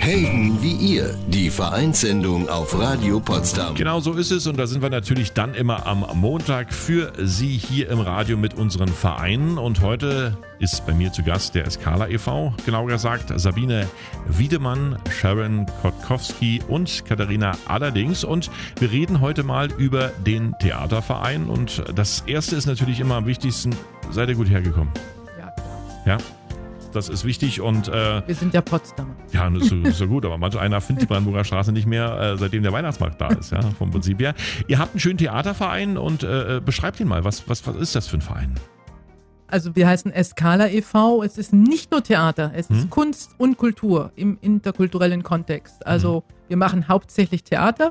Helden wie ihr, die Vereinssendung auf Radio Potsdam. Genau so ist es und da sind wir natürlich dann immer am Montag für Sie hier im Radio mit unseren Vereinen. Und heute ist bei mir zu Gast der Eskala e.V., genauer gesagt Sabine Wiedemann, Sharon Kotkowski und Katharina Allerdings. Und wir reden heute mal über den Theaterverein. Und das Erste ist natürlich immer am wichtigsten, seid ihr gut hergekommen? Ja, klar. Ja? Das ist wichtig und wir sind ja Potsdamer. ja, das ist so gut, aber manch einer findet die Brandenburger Straße nicht mehr, seitdem der Weihnachtsmarkt da ist, ja, vom Prinzip her. Ihr habt einen schönen Theaterverein und beschreibt ihn mal, was ist das für ein Verein? Also wir heißen Eskala e.V., es ist nicht nur Theater, es ist Kunst und Kultur im interkulturellen Kontext. Also wir machen hauptsächlich Theater.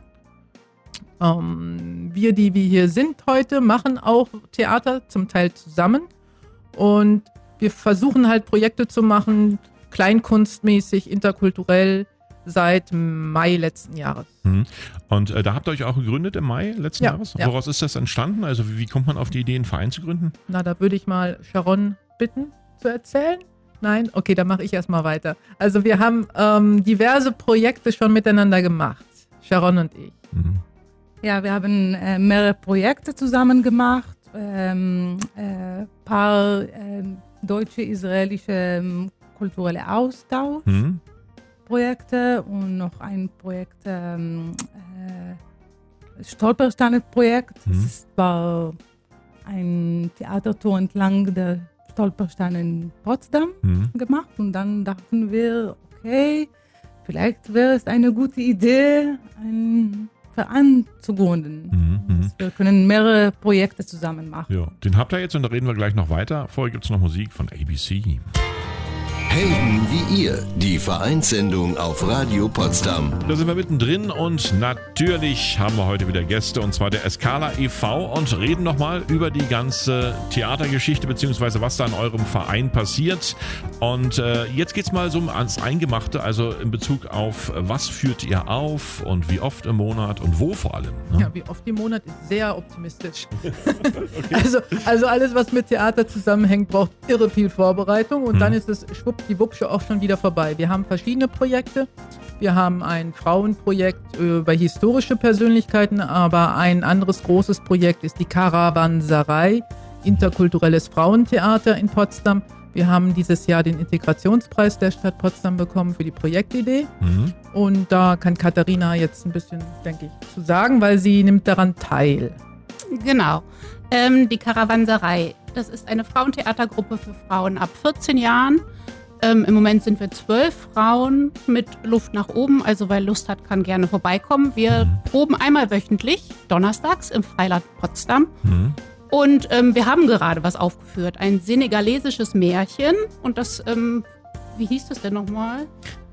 Wir, die wir hier sind heute, machen auch Theater, zum Teil zusammen. Und wir versuchen halt Projekte zu machen, kleinkunstmäßig, interkulturell, seit Mai letzten Jahres. Und da habt ihr euch auch gegründet im Mai letzten Jahres? Ja. Woraus ist das entstanden? Also wie kommt man auf die Idee, einen Verein zu gründen? Na, da würde ich mal Sharon bitten zu erzählen. Nein? Okay, dann mache ich erstmal weiter. Also wir haben diverse Projekte schon miteinander gemacht, Sharon und ich. Ja, wir haben mehrere Projekte zusammen gemacht, paar deutsche-israelische kulturelle Austauschprojekte und noch ein Projekt, Stolpersteine-Projekt. Das war ein Theatertour entlang der Stolpersteine in Potsdam gemacht und dann dachten wir, okay, vielleicht wäre es eine gute Idee, einen Verein zu gründen. Wir können mehrere Projekte zusammen machen. Ja, den habt ihr jetzt und da reden wir gleich noch weiter. Vorher gibt es noch Musik von ABC. Helden wie ihr, die Vereinssendung auf Radio Potsdam. Da sind wir mittendrin und natürlich haben wir heute wieder Gäste und zwar der Eskala e.V. und reden nochmal über die ganze Theatergeschichte beziehungsweise was da in eurem Verein passiert. Und jetzt geht's mal so ans Eingemachte, also in Bezug auf was führt ihr auf und wie oft im Monat und wo vor allem. Ne? Ja, wie oft im Monat ist sehr optimistisch. Okay. Also alles, was mit Theater zusammenhängt, braucht irre viel Vorbereitung und dann ist es schwuppdiwupp auch schon wieder vorbei. Wir haben verschiedene Projekte. Wir haben ein Frauenprojekt über historische Persönlichkeiten, aber ein anderes großes Projekt ist die Karawanserei, interkulturelles Frauentheater in Potsdam. Wir haben dieses Jahr den Integrationspreis der Stadt Potsdam bekommen für die Projektidee. Und da kann Katharina jetzt ein bisschen, denke ich, zu sagen, weil sie nimmt daran teil. Genau. Die Karawanserei, das ist eine Frauentheatergruppe für Frauen ab 14 Jahren. Im Moment sind wir 12 Frauen mit Luft nach oben, also wer Lust hat, kann gerne vorbeikommen. Wir proben einmal wöchentlich, donnerstags im Freiland Potsdam. Und wir haben gerade was aufgeführt, ein senegalesisches Märchen. Und das, wie hieß das denn nochmal?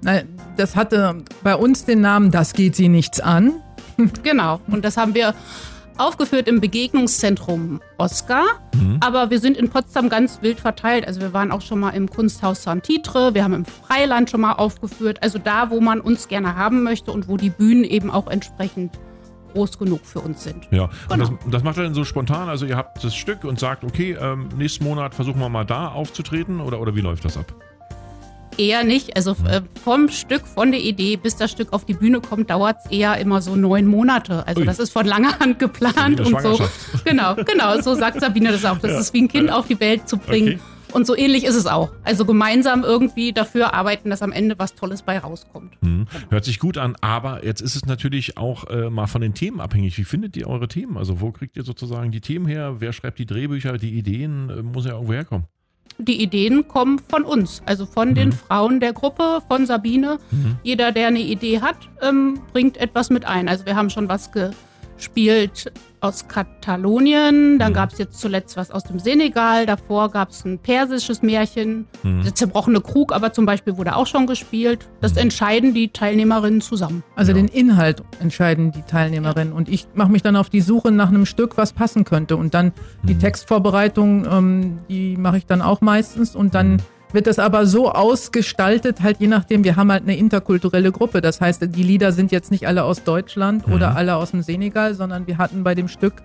Das hatte bei uns den Namen Das geht sie nichts an. Genau, und das haben wir aufgeführt im Begegnungszentrum Oskar, aber wir sind in Potsdam ganz wild verteilt. Also wir waren auch schon mal im Kunsthaus Saint-Titre, wir haben im Freiland schon mal aufgeführt. Also da, wo man uns gerne haben möchte und wo die Bühnen eben auch entsprechend groß genug für uns sind. Ja, genau. Und das macht ihr dann so spontan? Also ihr habt das Stück und sagt, okay, nächsten Monat versuchen wir mal da aufzutreten oder wie läuft das ab? Eher nicht. Also vom Stück, von der Idee, bis das Stück auf die Bühne kommt, dauert es eher immer so 9 Monate. Also das ist von langer Hand geplant und so. Genau, so sagt Sabine das auch. Das ist wie ein Kind auf die Welt zu bringen. Okay. Und so ähnlich ist es auch. Also gemeinsam irgendwie dafür arbeiten, dass am Ende was Tolles bei rauskommt. Hört sich gut an, aber jetzt ist es natürlich auch mal von den Themen abhängig. Wie findet ihr eure Themen? Also wo kriegt ihr sozusagen die Themen her? Wer schreibt die Drehbücher? Die Ideen muss ja irgendwo herkommen. Die Ideen kommen von uns, also von den Frauen der Gruppe, von Sabine. Jeder, der eine Idee hat, bringt etwas mit ein. Also wir haben schon was gespielt aus Katalonien, dann gab es jetzt zuletzt was aus dem Senegal, davor gab es ein persisches Märchen, der zerbrochene Krug aber zum Beispiel wurde auch schon gespielt. Das entscheiden die Teilnehmerinnen zusammen. Also den Inhalt entscheiden die Teilnehmerinnen und ich mache mich dann auf die Suche nach einem Stück, was passen könnte und dann die Textvorbereitung, die mache ich dann auch meistens und dann wird das aber so ausgestaltet, halt je nachdem, wir haben halt eine interkulturelle Gruppe. Das heißt, die Lieder sind jetzt nicht alle aus Deutschland oder alle aus dem Senegal, sondern wir hatten bei dem Stück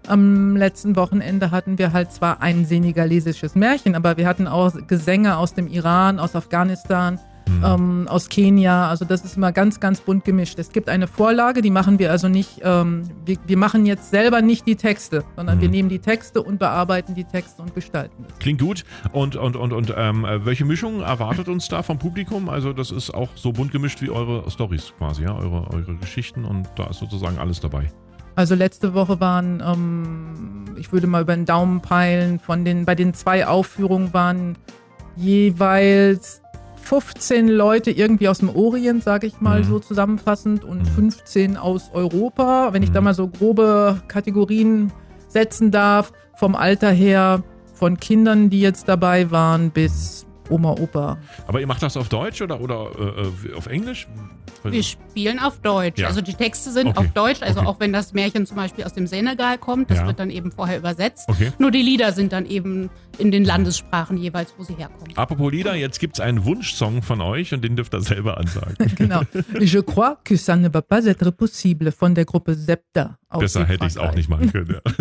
am letzten Wochenende hatten wir halt zwar ein senegalesisches Märchen, aber wir hatten auch Gesänge aus dem Iran, aus Afghanistan, aus Kenia. Also das ist immer ganz, ganz bunt gemischt. Es gibt eine Vorlage, die machen wir also nicht, wir machen jetzt selber nicht die Texte, sondern wir nehmen die Texte und bearbeiten die Texte und gestalten das. Klingt gut. Und welche Mischung erwartet uns da vom Publikum? Also das ist auch so bunt gemischt wie eure Storys quasi, ja, eure Geschichten, und da ist sozusagen alles dabei. Also letzte Woche waren, ich würde mal über den Daumen peilen, bei den 2 Aufführungen waren jeweils 15 Leute irgendwie aus dem Orient, sage ich mal so zusammenfassend, und 15 aus Europa. Wenn ich da mal so grobe Kategorien setzen darf, vom Alter her, von Kindern, die jetzt dabei waren, bis Oma, Opa. Aber ihr macht das auf Deutsch oder auf Englisch? Wir spielen auf Deutsch. Ja. Also die Texte sind auf Deutsch, also auch wenn das Märchen zum Beispiel aus dem Senegal kommt, das wird dann eben vorher übersetzt. Okay. Nur die Lieder sind dann eben in den Landessprachen jeweils, wo sie herkommen. Apropos Lieder, jetzt gibt es einen Wunschsong von euch und den dürft ihr selber ansagen. Genau. Je crois que ça ne va pas être possible von der Gruppe Septa. Besser hätte ich es auch nicht machen können. Ja.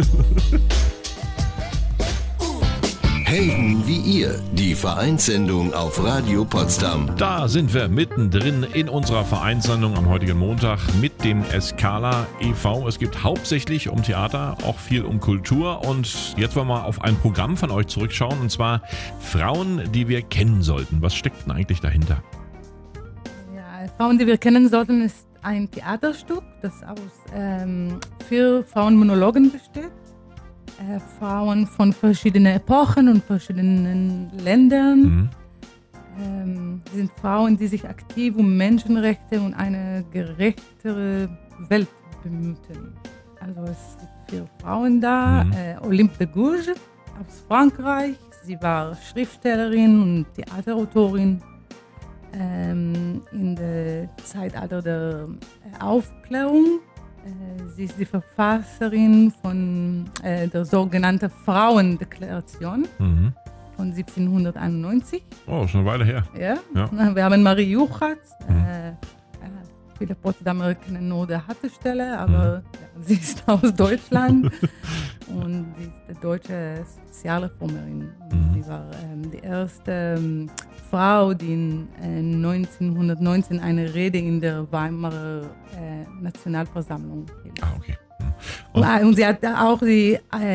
Helden wie ihr, die Vereinssendung auf Radio Potsdam. Da sind wir mittendrin in unserer Vereinssendung am heutigen Montag mit dem Escala e.V. Es geht hauptsächlich um Theater, auch viel um Kultur, und jetzt wollen wir auf ein Programm von euch zurückschauen, und zwar Frauen, die wir kennen sollten. Was steckt denn eigentlich dahinter? Ja, Frauen, die wir kennen sollten, ist ein Theaterstück, das aus 4 Frauenmonologen besteht. Frauen von verschiedenen Epochen und verschiedenen Ländern. Sie sind Frauen, die sich aktiv um Menschenrechte und eine gerechtere Welt bemühen. Also es gibt 4 Frauen da. Olympe de Gouges aus Frankreich. Sie war Schriftstellerin und Theaterautorin in der Zeitalter der Aufklärung. Sie ist die Verfasserin von der sogenannten Frauendeklaration von 1791. Oh, schon eine Weile her. Ja. Wir haben Marie Juchatz. Viele Potsdamer kennen nur die Hattestelle, aber sie ist aus Deutschland und sie ist die deutsche Sozialreformerin. Sie war die erste Frau, die 1919 eine Rede in der Weimarer Nationalversammlung hielt. Ah, okay. Und sie hat auch die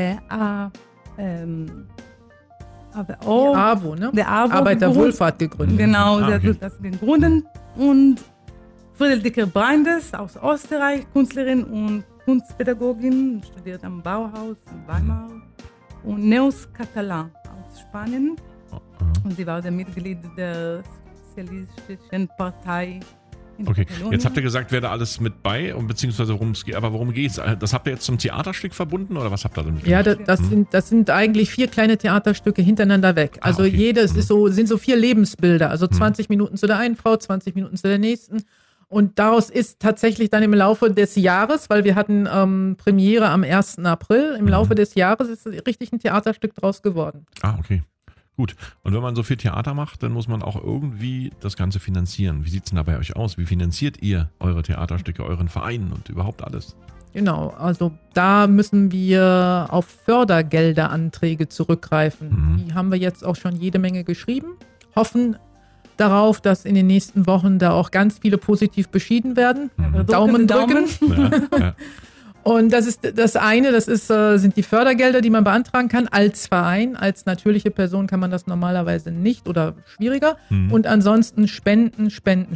AWO, ne? Der AWO Arbeiterwohlfahrt gegründet. Genau, sie hat das gegründet. Und Friederike Brandes aus Österreich, Künstlerin und Kunstpädagogin, studiert am Bauhaus in Weimar. Und Neus Catalan aus Spanien. Und sie war der Mitglied der Sozialistischen Partei in Katalonien. Jetzt habt ihr gesagt, wer da alles mit bei, und beziehungsweise worum es geht. Aber worum geht es? Das habt ihr jetzt zum Theaterstück verbunden, oder was habt ihr damit gemacht? Ja, das sind eigentlich 4 kleine Theaterstücke hintereinander weg. Also jedes sind so 4 Lebensbilder. Also 20 Minuten zu der einen Frau, 20 Minuten zu der nächsten. Und daraus ist tatsächlich dann im Laufe des Jahres, weil wir hatten Premiere am 1. April, im Laufe des Jahres ist richtig ein Theaterstück draus geworden. Ah, okay. Gut. Und wenn man so viel Theater macht, dann muss man auch irgendwie das Ganze finanzieren. Wie sieht es denn da bei euch aus? Wie finanziert ihr eure Theaterstücke, euren Verein und überhaupt alles? Genau, also da müssen wir auf Fördergelderanträge zurückgreifen. Die haben wir jetzt auch schon jede Menge geschrieben, hoffen darauf, dass in den nächsten Wochen da auch ganz viele positiv beschieden werden. Daumen drücken. Ja. Und das ist das eine, sind die Fördergelder, die man beantragen kann als Verein. Als natürliche Person kann man das normalerweise nicht oder schwieriger. Und ansonsten Spenden,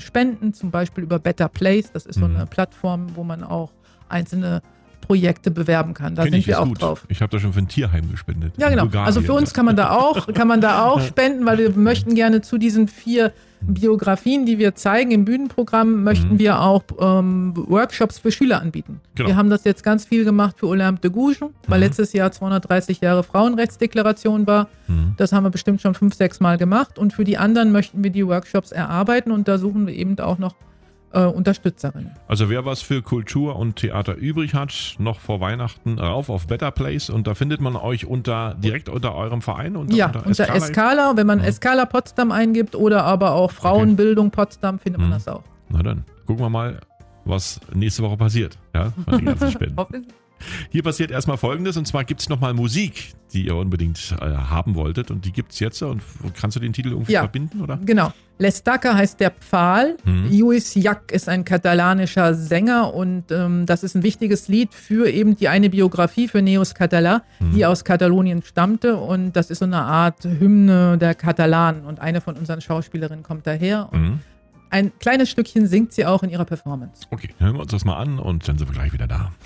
zum Beispiel über Better Place. Das ist so eine Plattform, wo man auch einzelne Projekte bewerben kann. Da sind wir auch drauf. Ich habe da schon für ein Tierheim gespendet. Ja, genau. Also für uns kann man da auch spenden, weil wir möchten gerne zu diesen 4 Biografien, die wir zeigen im Bühnenprogramm, möchten wir auch Workshops für Schüler anbieten. Genau. Wir haben das jetzt ganz viel gemacht für Olympe de Gouges, weil letztes Jahr 230 Jahre Frauenrechtsdeklaration war. Das haben wir bestimmt schon 5-6 Mal gemacht. Und für die anderen möchten wir die Workshops erarbeiten, und da suchen wir eben auch noch Unterstützerinnen. Also wer was für Kultur und Theater übrig hat, noch vor Weihnachten rauf auf Better Place, und da findet man euch direkt unter eurem Verein? Unter Escala. Wenn man Escala Potsdam eingibt oder aber auch Frauenbildung Potsdam, findet man das auch. Na dann, gucken wir mal, was nächste Woche passiert. Ja, von den ganzen Spenden. Hier passiert erstmal Folgendes, und zwar gibt es nochmal Musik, die ihr unbedingt haben wolltet, und die gibt es jetzt. Und kannst du den Titel irgendwie verbinden, oder? Genau. L'Estaca heißt der Pfahl. Lluís Llach ist ein katalanischer Sänger, und das ist ein wichtiges Lied für eben die eine Biografie für Neus Català, die aus Katalonien stammte, und das ist so eine Art Hymne der Katalanen, und eine von unseren Schauspielerinnen kommt daher und ein kleines Stückchen singt sie auch in ihrer Performance. Okay, hören wir uns das mal an und dann sind wir gleich wieder da.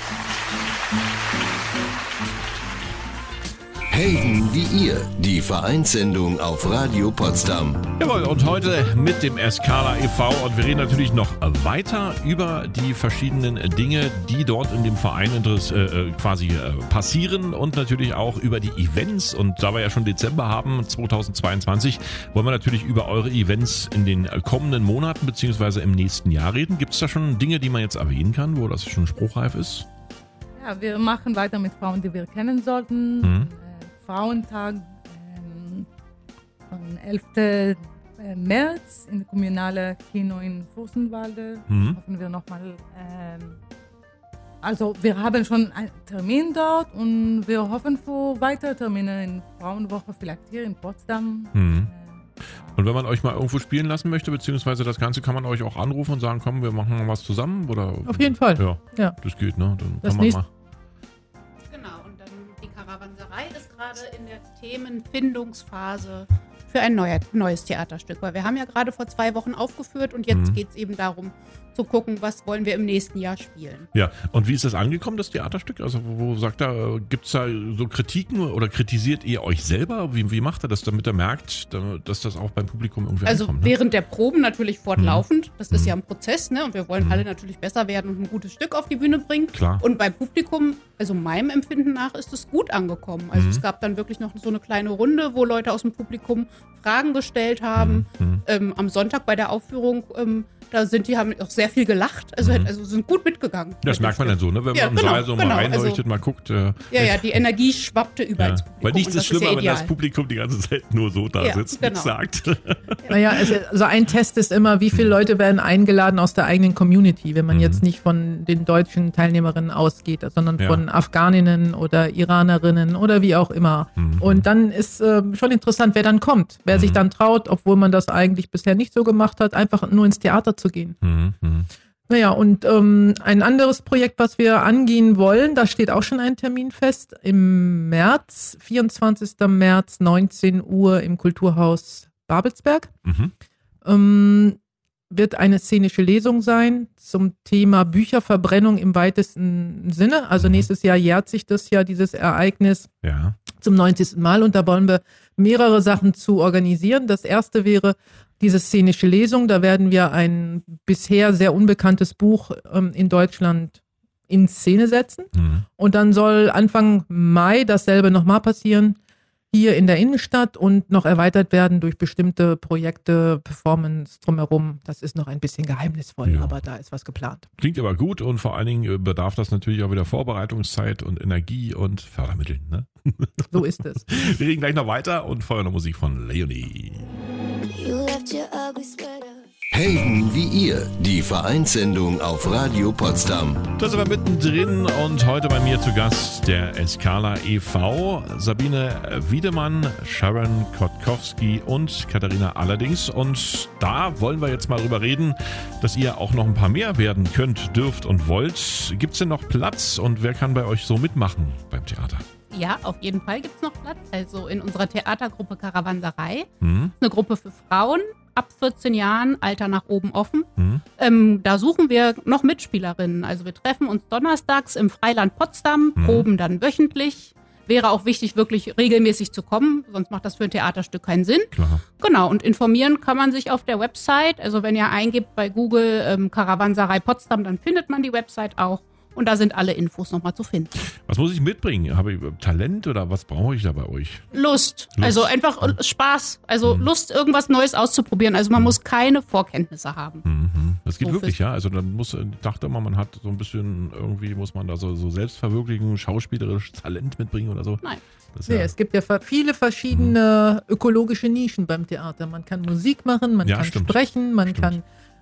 Helden wie ihr, die Vereinssendung auf Radio Potsdam. Jawohl, und heute mit dem Escala e.V. und wir reden natürlich noch weiter über die verschiedenen Dinge, die dort in dem Verein passieren, und natürlich auch über die Events. Und da wir ja schon Dezember haben, 2022, wollen wir natürlich über eure Events in den kommenden Monaten bzw. im nächsten Jahr reden. Gibt es da schon Dinge, die man jetzt erwähnen kann, wo das schon spruchreif ist? Ja, wir machen weiter mit Frauen, die wir kennen sollten. Frauentag am 11. März im kommunalen Kino in Fürstenwalde. Hoffen wir nochmal. Also wir haben schon einen Termin dort und wir hoffen für weitere Termine in Frauenwoche, vielleicht hier in Potsdam. Und wenn man euch mal irgendwo spielen lassen möchte, beziehungsweise das Ganze, kann man euch auch anrufen und sagen, komm, wir machen mal was zusammen? Oder? Auf jeden Fall. Ja, das geht, ne? Dann das kann man mal. Genau, und dann die Karawanserei ist gerade in der Themenfindungsphase für ein neues Theaterstück. Weil wir haben ja gerade vor 2 Wochen aufgeführt und jetzt geht es eben darum, zu gucken, was wollen wir im nächsten Jahr spielen. Ja, und wie ist das angekommen, das Theaterstück? Also wo sagt er, gibt es da so Kritiken oder kritisiert ihr euch selber? Wie macht er das, damit er merkt, dass das auch beim Publikum irgendwie ankommt? Also während der Proben natürlich fortlaufend. Das ist ja ein Prozess, ne? Und wir wollen alle natürlich besser werden und ein gutes Stück auf die Bühne bringen. Klar. Und beim Publikum, also meinem Empfinden nach, ist es gut angekommen. Also es gab dann wirklich noch so eine kleine Runde, wo Leute aus dem Publikum Fragen gestellt haben. Am Sonntag bei der Aufführung, haben auch sehr viel gelacht, also sind gut mitgegangen. Das merkt man dann so, ne? Wenn man im Saal so mal reinleuchtet, mal guckt. Die Energie schwappte über ins Publikum. Weil nichts ist schlimmer, wenn das Publikum die ganze Zeit nur so da sitzt und sagt. Naja, also ein Test ist immer, wie viele Leute werden eingeladen aus der eigenen Community, wenn man jetzt nicht von den deutschen Teilnehmerinnen ausgeht, sondern von Afghaninnen oder Iranerinnen oder wie auch immer. Und dann ist schon interessant, wer dann kommt, wer sich dann traut, obwohl man das eigentlich bisher nicht so gemacht hat, einfach nur ins Theater zu gehen. Naja, und ein anderes Projekt, was wir angehen wollen, da steht auch schon ein Termin fest, im März, 24. März, 19 Uhr im Kulturhaus Babelsberg. Wird eine szenische Lesung sein zum Thema Bücherverbrennung im weitesten Sinne. Also nächstes Jahr jährt sich das ja, dieses Ereignis zum 90. Mal, und da wollen wir mehrere Sachen zu organisieren. Das erste wäre diese szenische Lesung. Da werden wir ein bisher sehr unbekanntes Buch in Deutschland in Szene setzen. Und dann soll Anfang Mai dasselbe nochmal passieren, hier in der Innenstadt, und noch erweitert werden durch bestimmte Projekte, Performance drumherum. Das ist noch ein bisschen geheimnisvoll, aber da ist was geplant. Klingt aber gut, und vor allen Dingen bedarf das natürlich auch wieder Vorbereitungszeit und Energie und Fördermitteln. Ne? So ist es. Wir reden gleich noch weiter und vorher noch Musik von Leonie. Helden wie ihr, die Vereinssendung auf Radio Potsdam. Da sind wir mittendrin, und heute bei mir zu Gast der Escala e.V., Sabine Wiedemann, Sharon Kotkowski und Katharina Allerdings. Und da wollen wir jetzt mal drüber reden, dass ihr auch noch ein paar mehr werden könnt, dürft und wollt. Gibt es denn noch Platz, und wer kann bei euch so mitmachen beim Theater? Ja, auf jeden Fall gibt es noch Platz. Also in unserer Theatergruppe Karawanserei, eine Gruppe für Frauen ab 14 Jahren, Alter nach oben offen. Da suchen wir noch Mitspielerinnen. Also wir treffen uns donnerstags im Freiland Potsdam, proben dann wöchentlich. Wäre auch wichtig, wirklich regelmäßig zu kommen, sonst macht das für ein Theaterstück keinen Sinn. Klar. Genau, und informieren kann man sich auf der Website. Also wenn ihr eingebt bei Google Karawanserei Potsdam, dann findet man die Website auch. Und da sind alle Infos nochmal zu finden. Was muss ich mitbringen? Habe ich Talent oder was brauche ich da bei euch? Lust. Also einfach Spaß. Also Lust, irgendwas Neues auszuprobieren. Also man muss keine Vorkenntnisse haben. Das geht so wirklich, ja? Also dann ich dachte immer, man hat so ein bisschen, irgendwie muss man da so Selbstverwirklichung, schauspielerisches Talent mitbringen oder so. Nein. Es gibt ja viele verschiedene ökologische Nischen beim Theater. Man kann Musik machen, man kann sprechen, man kann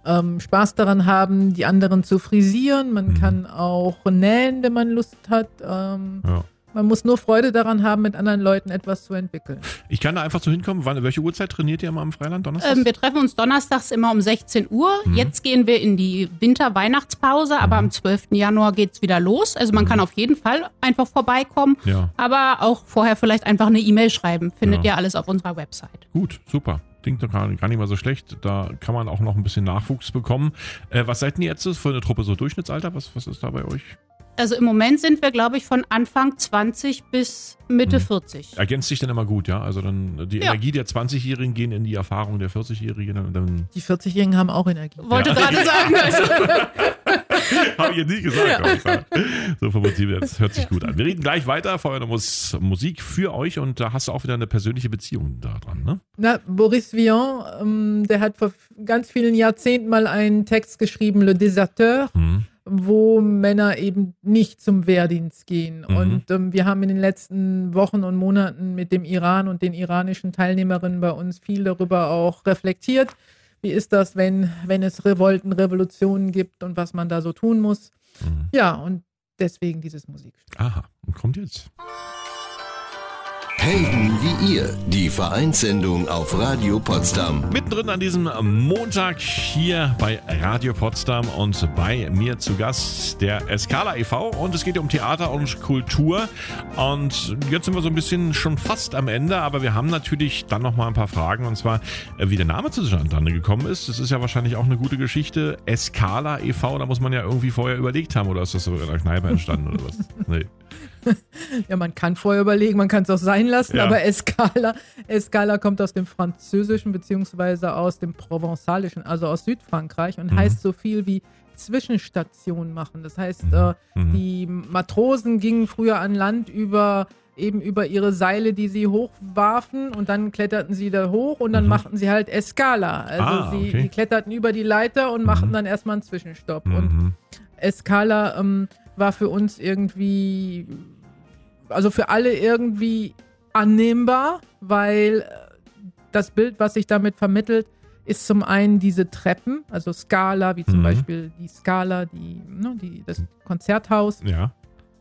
Spaß daran haben, die anderen zu frisieren. Man kann auch nähen, wenn man Lust hat. Man muss nur Freude daran haben, mit anderen Leuten etwas zu entwickeln. Ich kann da einfach so hinkommen. Welche Uhrzeit trainiert ihr immer am Freiland? Donnerstags? Wir treffen uns donnerstags immer um 16 Uhr. Jetzt gehen wir in die Winter-Weihnachtspause, aber am 12. Januar geht's wieder los. Also man kann auf jeden Fall einfach vorbeikommen, aber auch vorher vielleicht einfach eine E-Mail schreiben. Findet ihr alles auf unserer Website. Gut, super. Klingt doch gar nicht mal so schlecht. Da kann man auch noch ein bisschen Nachwuchs bekommen. Was seid denn jetzt für eine Truppe so Durchschnittsalter? Was ist da bei euch? Also im Moment sind wir, glaube ich, von Anfang 20 bis Mitte 40. Ergänzt sich dann immer gut, ja? Also dann die Energie der 20-Jährigen gehen in die Erfahrung der 40-Jährigen. Dann Die 40-Jährigen haben auch Energie. Wollte gerade sagen. habe ich jetzt nie gesagt. So vom Prinzip, das hört sich gut an. Wir reden gleich weiter. Vorher noch Musik für euch und da hast du auch wieder eine persönliche Beziehung da dran, ne? Na, Boris Vian, der hat vor ganz vielen Jahrzehnten mal einen Text geschrieben, Le Déserteur, wo Männer eben nicht zum Wehrdienst gehen. Und wir haben in den letzten Wochen und Monaten mit dem Iran und den iranischen Teilnehmerinnen bei uns viel darüber auch reflektiert. Wie ist das, wenn es Revolten, Revolutionen gibt und was man da so tun muss? Ja, und deswegen dieses Musikstück. Aha, und kommt jetzt. Helden wie ihr, die Vereinssendung auf Radio Potsdam. Mittendrin an diesem Montag hier bei Radio Potsdam und bei mir zu Gast der Eskala e.V. und es geht um Theater und Kultur und jetzt sind wir so ein bisschen schon fast am Ende, aber wir haben natürlich dann noch mal ein paar Fragen und zwar, wie der Name zustande gekommen ist. Das ist ja wahrscheinlich auch eine gute Geschichte. Eskala e.V., da muss man ja irgendwie vorher überlegt haben oder ist das so in der Kneipe entstanden oder was? Nee. Ja, man kann vorher überlegen, man kann es auch sein lassen, aber Eskala kommt aus dem Französischen beziehungsweise aus dem Provençalischen, also aus Südfrankreich und heißt so viel wie Zwischenstation machen. Das heißt, die Matrosen gingen früher an Land über ihre Seile, die sie hochwarfen und dann kletterten sie da hoch und dann machten sie halt Eskala. Also die kletterten über die Leiter und machten dann erstmal einen Zwischenstopp. Und Eskala war für uns irgendwie, also für alle irgendwie annehmbar, weil das Bild, was sich damit vermittelt, ist zum einen diese Treppen, also Scala, wie zum Beispiel die Scala, das Konzerthaus. Ja.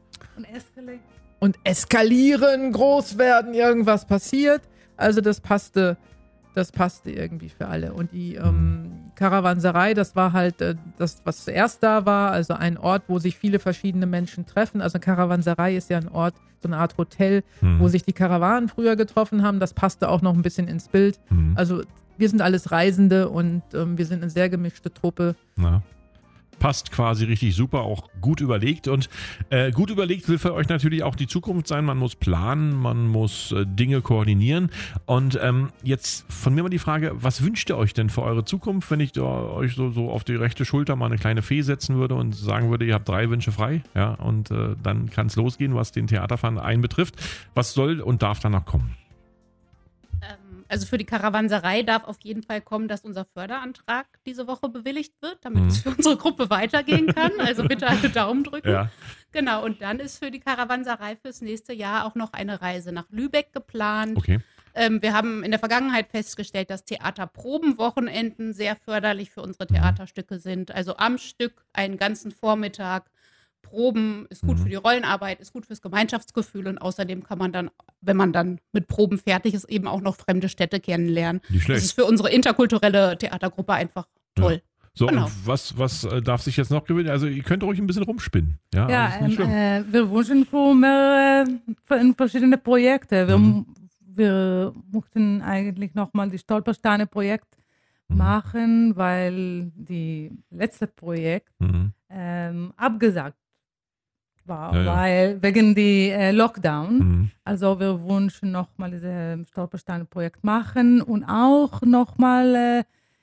Und eskalieren, groß werden, irgendwas passiert. Also das passte irgendwie für alle. Und die Karawanserei, das war halt das, was zuerst da war, also ein Ort, wo sich viele verschiedene Menschen treffen. Also Karawanserei ist ja ein Ort, so eine Art Hotel, wo sich die Karawanen früher getroffen haben. Das passte auch noch ein bisschen ins Bild. Also wir sind alles Reisende und wir sind eine sehr gemischte Truppe. Ja. Passt quasi richtig super, auch gut überlegt und gut überlegt will für euch natürlich auch die Zukunft sein. Man muss planen, man muss Dinge koordinieren und jetzt von mir mal die Frage, was wünscht ihr euch denn für eure Zukunft, wenn ich euch so auf die rechte Schulter mal eine kleine Fee setzen würde und sagen würde, ihr habt 3 Wünsche frei, ja, und dann kann es losgehen, was den Theaterverein betrifft. Was soll und darf danach kommen? Also für die Karawanserei darf auf jeden Fall kommen, dass unser Förderantrag diese Woche bewilligt wird, damit es für unsere Gruppe weitergehen kann. Also bitte alle Daumen drücken. Ja. Genau, und dann ist für die Karawanserei fürs nächste Jahr auch noch eine Reise nach Lübeck geplant. Okay. Wir haben in der Vergangenheit festgestellt, dass Theaterprobenwochenenden sehr förderlich für unsere Theaterstücke sind. Also am Stück einen ganzen Vormittag Proben ist gut für die Rollenarbeit, ist gut fürs Gemeinschaftsgefühl und außerdem kann man dann, wenn man dann mit Proben fertig ist, eben auch noch fremde Städte kennenlernen. Nicht schlecht. Das ist für unsere interkulturelle Theatergruppe einfach toll. Ja. So, genau. Und was darf sich jetzt noch gewinnen? Also ihr könnt ruhig ein bisschen rumspinnen. Ja, wir wünschen für verschiedene Projekte. Wir möchten eigentlich nochmal die Stolpersteine-Projekt machen, weil die letzte Projekt abgesagt war, weil wegen die Lockdown. Also wir wünschen nochmal dieses Stolpersteine-Projekt machen und auch nochmal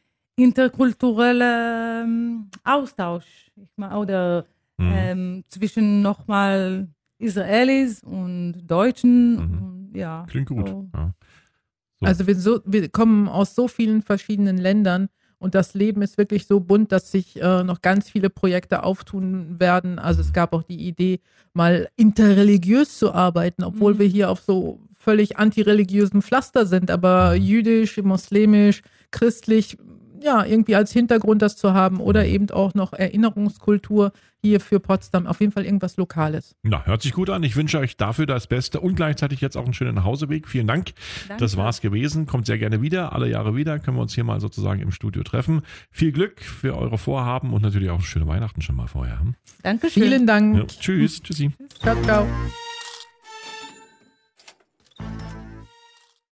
interkulturelle Austausch oder zwischen nochmal Israelis und Deutschen. Ja, klingt gut. So. Ja. So. Also wir kommen aus so vielen verschiedenen Ländern und das Leben ist wirklich so bunt, dass sich noch ganz viele Projekte auftun werden. Also es gab auch die Idee, mal interreligiös zu arbeiten, obwohl wir hier auf so völlig antireligiösem Pflaster sind, aber jüdisch, muslimisch, christlich, irgendwie als Hintergrund das zu haben oder eben auch noch Erinnerungskultur hier für Potsdam. Auf jeden Fall irgendwas Lokales. Na, hört sich gut an. Ich wünsche euch dafür das Beste und gleichzeitig jetzt auch einen schönen Nachhauseweg. Vielen Dank. Danke. Das war's gewesen. Kommt sehr gerne wieder. Alle Jahre wieder können wir uns hier mal sozusagen im Studio treffen. Viel Glück für eure Vorhaben und natürlich auch schöne Weihnachten schon mal vorher. Dankeschön. Vielen Dank. Ja, tschüss. Tschüssi. Ciao, ciao.